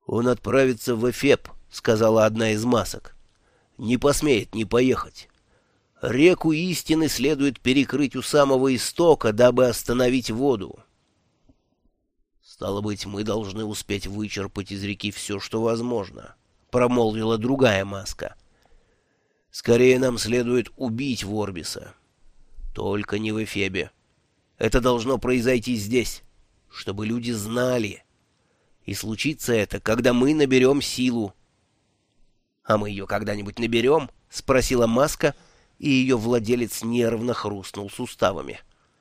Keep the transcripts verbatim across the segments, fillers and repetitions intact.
«Он отправится в Эфеб», — сказала одна из масок. «Не посмеет не поехать. Реку истины следует перекрыть у самого истока, дабы остановить воду. Стало быть, мы должны успеть вычерпать из реки все, что возможно», — промолвила другая маска. «Скорее нам следует убить Ворбиса. Только не в Эфебе. Это должно произойти здесь, чтобы люди знали. И случится это, когда мы наберем силу». «А мы ее когда-нибудь наберем?» — спросила маска, и ее владелец нервно хрустнул суставами.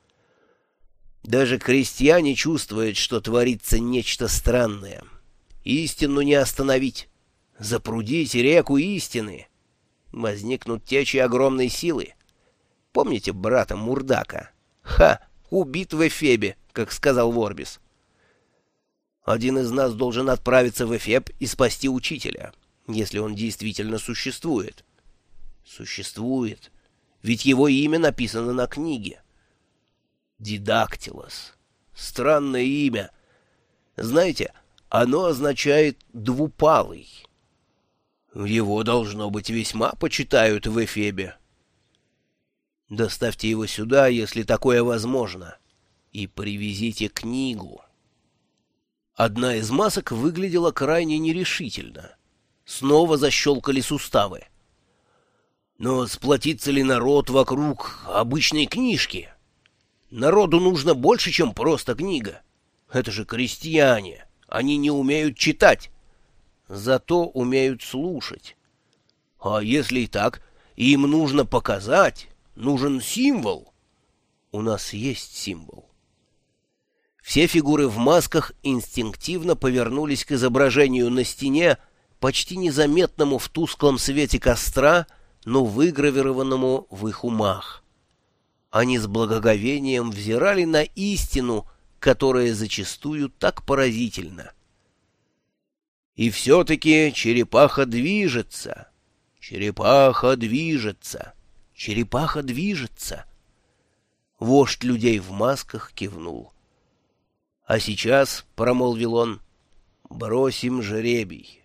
«Даже крестьяне чувствуют, что творится нечто странное. Истину не остановить. Запрудите реку истины. Возникнут течи огромной силы. Помните брата Мурдака? Ха! Убит в Эфебе, как сказал Ворбис. Один из нас должен отправиться в Эфеб и спасти учителя, если он действительно существует. Существует, ведь его имя написано на книге. Дидактилос. Странное имя. Знаете, оно означает «двупалый». Его, должно быть, весьма почитают в Эфебе. Доставьте его сюда, если такое возможно, и привезите книгу». Одна из масок выглядела крайне нерешительно. Снова защелкали суставы. «Но сплотится ли народ вокруг обычной книжки? Народу нужно больше, чем просто книга. Это же крестьяне, они не умеют читать, зато умеют слушать. А если и так, им нужно показать, нужен символ. У нас есть символ». Все фигуры в масках инстинктивно повернулись к изображению на стене, почти незаметному в тусклом свете костра, но выгравированному в их умах. Они с благоговением взирали на истину, которая зачастую так поразительна. И все-таки черепаха движется, черепаха движется, черепаха движется. Вождь людей в масках кивнул. «А сейчас, — промолвил он, — бросим жребий».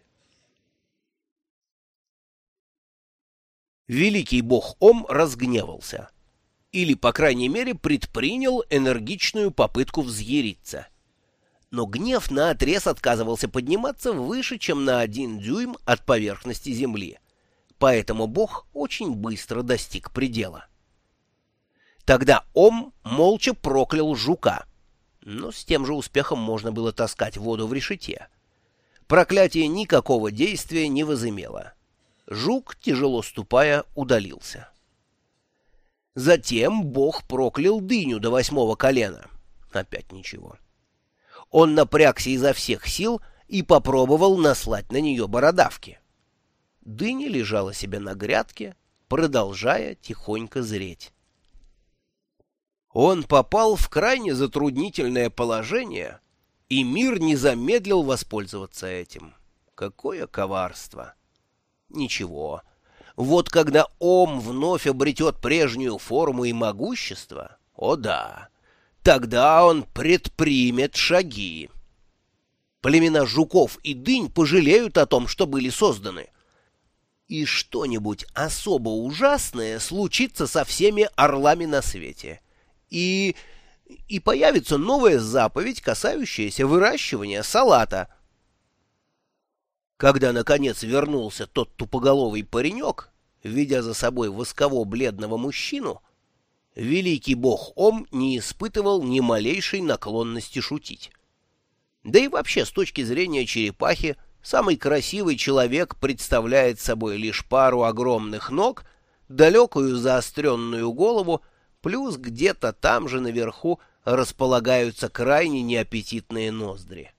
Великий бог Ом разгневался. Или, по крайней мере, предпринял энергичную попытку взъяриться. Но гнев наотрез отказывался подниматься выше, чем на один дюйм от поверхности земли. Поэтому бог очень быстро достиг предела. Тогда Ом молча проклял жука. Но с тем же успехом можно было таскать воду в решете. Проклятие никакого действия не возымело. Жук, тяжело ступая, удалился. Затем бог проклял дыню до восьмого колена. Опять ничего. Он напрягся изо всех сил и попробовал наслать на нее бородавки. Дыня лежала себе на грядке, продолжая тихонько зреть. Он попал в крайне затруднительное положение, и мир не замедлил воспользоваться этим. Какое коварство! Ничего. Вот когда Ом вновь обретет прежнюю форму и могущество, о да, тогда он предпримет шаги. Племена жуков и дынь пожалеют о том, что были созданы. И что-нибудь особо ужасное случится со всеми орлами на свете. И... и появится новая заповедь, касающаяся выращивания салата. Когда, наконец, вернулся тот тупоголовый паренек, ведя за собой восково-бледного мужчину, великий бог Ом не испытывал ни малейшей наклонности шутить. Да и вообще, с точки зрения черепахи, самый красивый человек представляет собой лишь пару огромных ног, далекую заостренную голову, плюс где-то там же наверху располагаются крайне неаппетитные ноздри.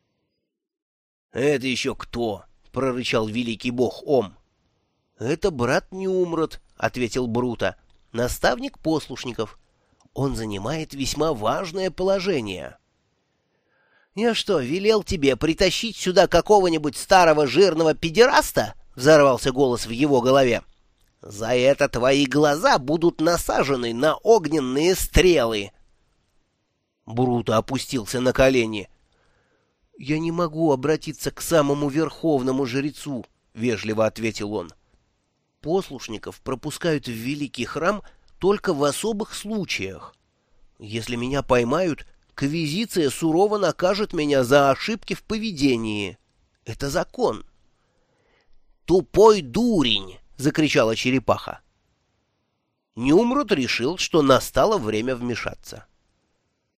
«Это еще кто?» — прорычал великий бог Ом. «Это брат Нюмрод», — ответил Брута, — «наставник послушников. Он занимает весьма важное положение». «Я что, велел тебе притащить сюда какого-нибудь старого жирного педераста?» — взорвался голос в его голове. «За это твои глаза будут насажены на огненные стрелы!» Бруто опустился на колени. «Я не могу обратиться к самому верховному жрецу», — вежливо ответил он. «Послушников пропускают в великий храм только в особых случаях. Если меня поймают, квизиция сурово накажет меня за ошибки в поведении. Это закон». «Тупой дурень!» — закричала черепаха. Нюмрут решил, что настало время вмешаться.